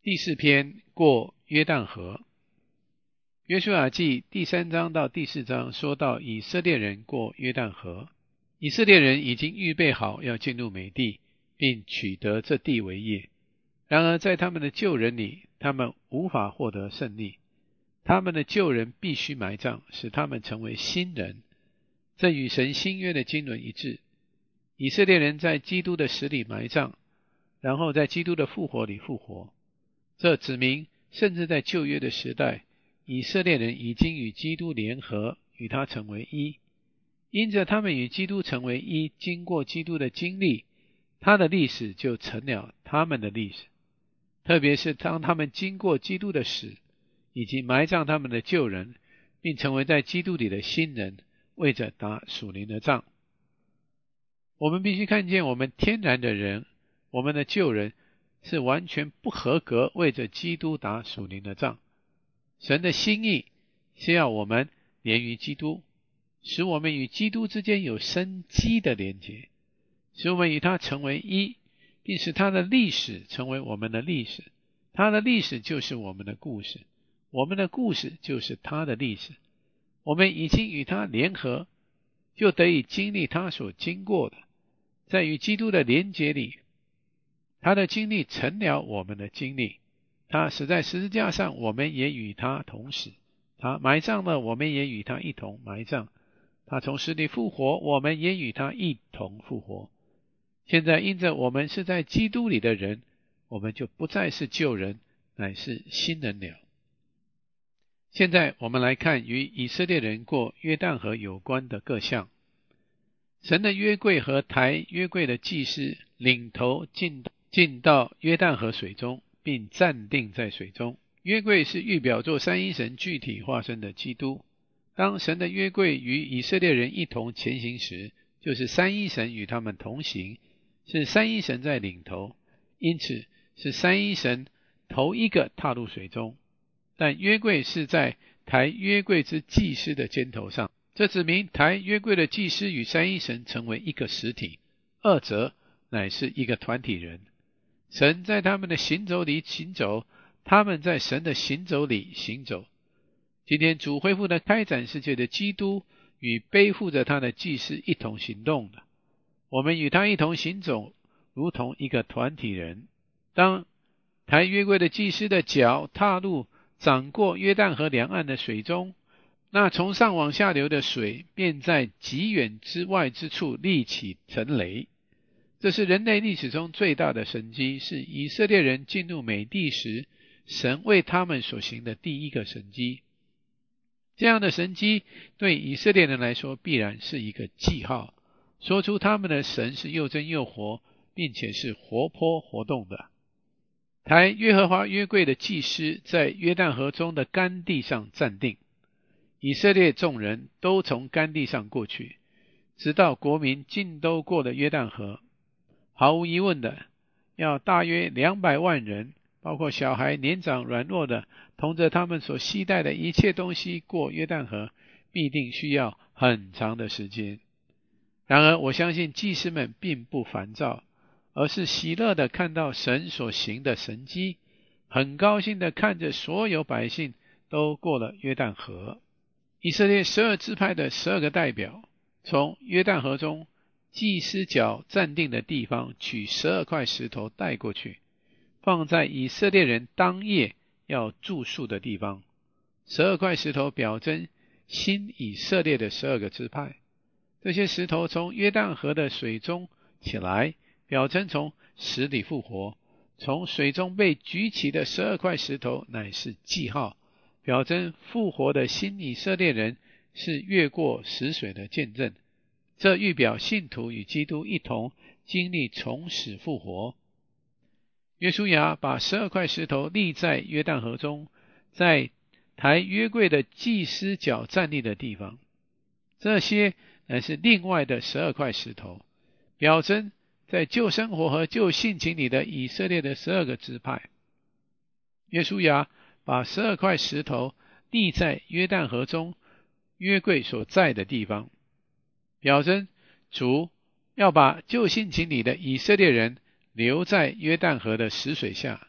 第4篇过约旦河。约书亚记第3章到第4章说到以色列人过约旦河。以色列人已经预备好要进入美地，并取得这地为业。然而在他们的旧人里，他们无法获得胜利。他们的旧人必须埋葬，使他们成为新人。这与神新约的经纶一致。以色列人在基督的死里埋葬，然后在基督的复活里复活。这指明甚至在旧约的时代，以色列人已经与基督联合，与他成为一。因着他们与基督成为一，经过基督的经历，他的历史就成了他们的历史。特别是当他们经过基督的死，以及埋葬他们的旧人，并成为在基督里的新人，为着打属灵的仗。我们必须看见我们天然的人，我们的旧人是完全不合格，为着基督打属灵的仗。神的心意是要我们连于基督，使我们与基督之间有生机的连结，使我们与他成为一，并使他的历史成为我们的历史。他的历史就是我们的故事，我们的故事就是他的历史。我们已经与他联合，就得以经历他所经过的。在与基督的连结里，他的经历成了我们的经历。他死在十字架上，我们也与他同死。他埋葬了，我们也与他一同埋葬。他从死里复活，我们也与他一同复活。现在因着我们是在基督里的人，我们就不再是旧人，乃是新人了。现在我们来看与以色列人过约旦河有关的各项。神的约柜和抬约柜的祭司领头进到约旦河水中，并站定在水中。约柜是预表作三一神具体化身的基督。当神的约柜与以色列人一同前行时，就是三一神与他们同行，是三一神在领头，因此是三一神头一个踏入水中。但约柜是在抬约柜之祭司的肩头上，这指明抬约柜的祭司与三一神成为一个实体，二者乃是一个团体人。神在他们的行走里行走，他们在神的行走里行走。今天主恢复的开展世界的基督与背负着他的祭司一同行动的，我们与他一同行走，如同一个团体人。当抬约柜的祭司的脚踏入涨过约旦河两岸的水中，那从上往下流的水便在极远之外之处立起成雷。这是人类历史中最大的神迹，是以色列人进入美地时神为他们所行的第一个神迹。这样的神迹对以色列人来说必然是一个记号，说出他们的神是又真又活，并且是活泼活动的。抬耶和华约柜的祭司在约旦河中的干地上站定，以色列众人都从干地上过去，直到国民尽都过了约旦河。毫无疑问的，要大约200万人，包括小孩、年长、软弱的，同着他们所携带的一切东西过约旦河，必定需要很长的时间。然而我相信祭司们并不烦躁，而是喜乐地看到神所行的神迹，很高兴地看着所有百姓都过了约旦河。以色列12支派的12个代表从约旦河中祭司脚站定的地方取12块石头带过去，放在以色列人当夜要住宿的地方。12块石头表征新以色列的12个支派。这些石头从约旦河的水中起来，表征从死里复活。从水中被举起的12块石头乃是记号，表征复活的新以色列人是越过死水的见证。这预表信徒与基督一同经历从死复活。约书亚把12块石头立在约旦河中，在抬约柜的祭司脚站立的地方。这些乃是另外的12块石头，表征在旧生活和旧性情里的以色列的12个支派。约书亚把12块石头立在约旦河中约柜所在的地方，表征主要把旧性情里的以色列人留在约旦河的死水下，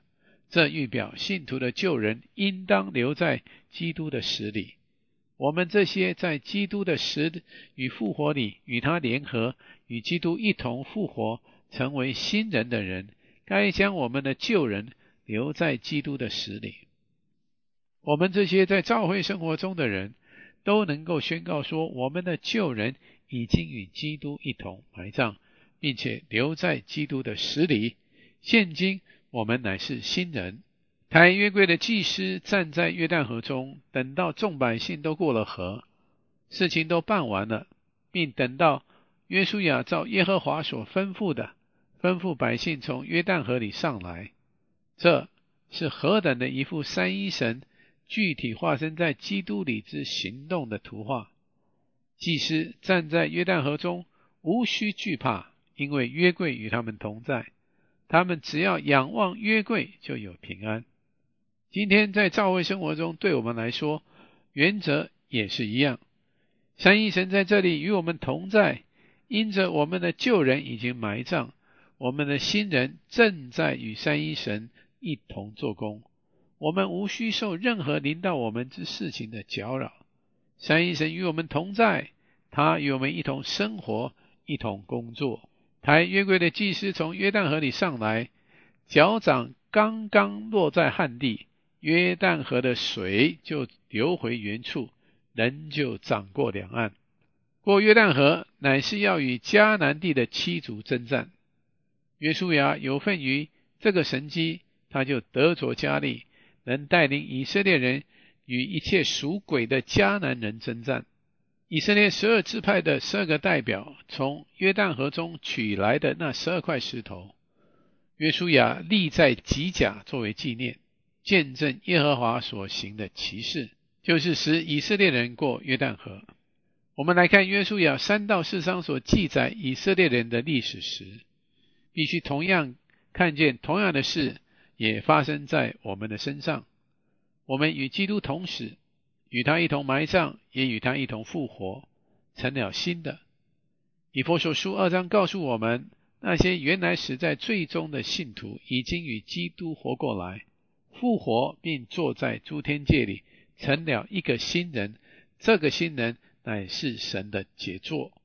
这预表信徒的救人应当留在基督的死里。我们这些在基督的死与复活里与他联合，与基督一同复活，成为新人的人，该将我们的旧人留在基督的死里。我们这些在教会生活中的人，都能够宣告说，我们的旧人已经与基督一同埋葬，并且留在基督的死里。现今我们乃是新人。抬约柜的祭司站在约旦河中，等到众百姓都过了河，事情都办完了，并等到约书亚照耶和华所吩咐的，吩咐百姓从约旦河里上来。这是何等的一幅三一神具体化身在基督里之行动的图画。祭司站在约旦河中，无需惧怕，因为约柜与他们同在，他们只要仰望约柜就有平安。今天在教会生活中，对我们来说，原则也是一样。三一神在这里与我们同在，因着我们的旧人已经埋葬，我们的新人正在与三一神一同做工。我们无需受任何临到我们之事情的搅扰。三一神与我们同在，他与我们一同生活，一同工作。抬约柜的祭司从约旦河里上来，脚掌刚刚落在旱地，约旦河的水就流回原处，人就涨过两岸。过约旦河乃是要与迦南地的七族征战。约书亚有份于这个神迹，他就得着加力，能带领以色列人与一切属鬼的迦南人征战。以色列12支派的12个代表从约旦河中取来的那12块石头，约书亚立在吉甲作为纪念，见证耶和华所行的奇事，就是使以色列人过约旦河。我们来看约书亚3到4章所记载以色列人的历史时，必须同样看见同样的事也发生在我们的身上。我们与基督同死，与他一同埋葬，也与他一同复活，成了新的。以弗所书2章告诉我们，那些原来死在罪中的信徒已经与基督活过来，复活并坐在诸天界里，成了一个新人。这个新人乃是神的杰作。